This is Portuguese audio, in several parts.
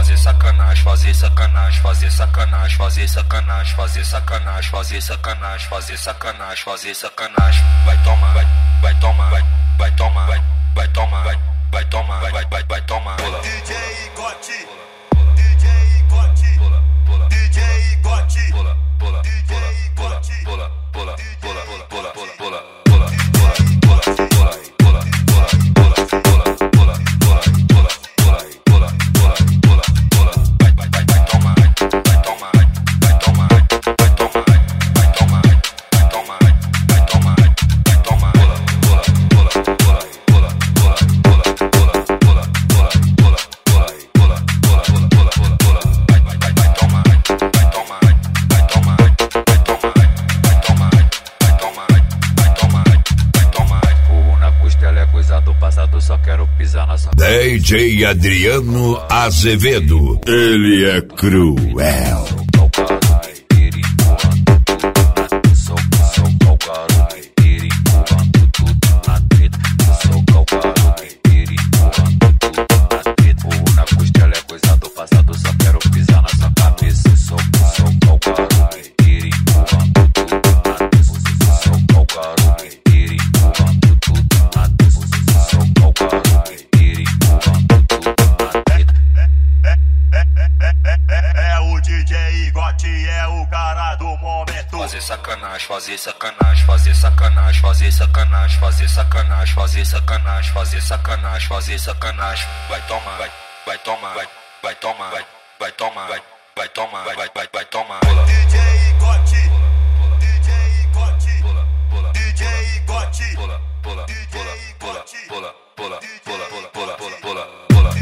fazer sacanagem, fazer sacanagem, fazer sacanagem, fazer sacanagem, fazer sacanagem, fazer sacanagem, fazer sacanagem, fazer sacanagem. Vai tomar, vai tomar, vai tomar, vai tomar, vai tomar, vai tomar. DJ Gotti, DJ Gotti, DJ Gotti, DJ Gotti. Só quero pisar na sua DJ Adriano Azevedo, ele é cruel. Fazer sacanagem, fazer sacanagem, fazer sacanagem, fazer sacanagem, fazer sacanagem, fazer sacanagem, fazer sacanagem, fazer sacanagem. Vai tomar, vai tomar, vai tomar, vai tomar, vai tomar, vai tomar. DJ Gotti, DJ Gotti, DJ Gotti, DJ Gotti.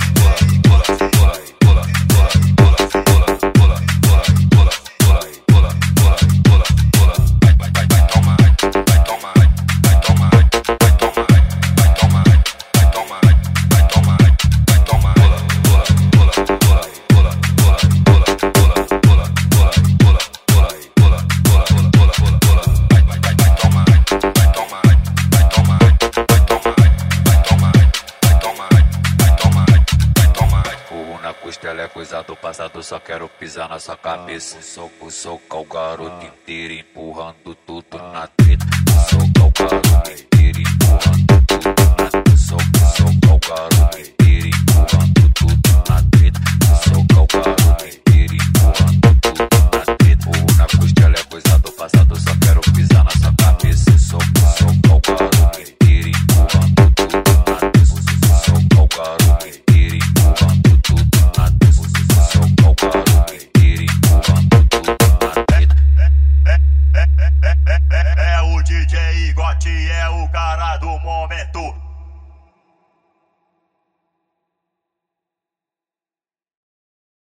Ela é coisa do passado, só quero pisar na sua cabeça. Socar o garoto inteiro, empurrando tudo na treta. Socar o garoto inteiro, empurrando tudo na treta. Socar o garoto inteiro, empurrando tudo na treta. Socar o garoto inteiro, empurrando tudo na treta. Na costela é coisa do passado, só quero pisar na sua cabeça. Socar o garoto inteiro, empurrando tudo na treta. Socar o garoto inteiro, empurrando tudo na treta. É o DJ Gotti, é o cara do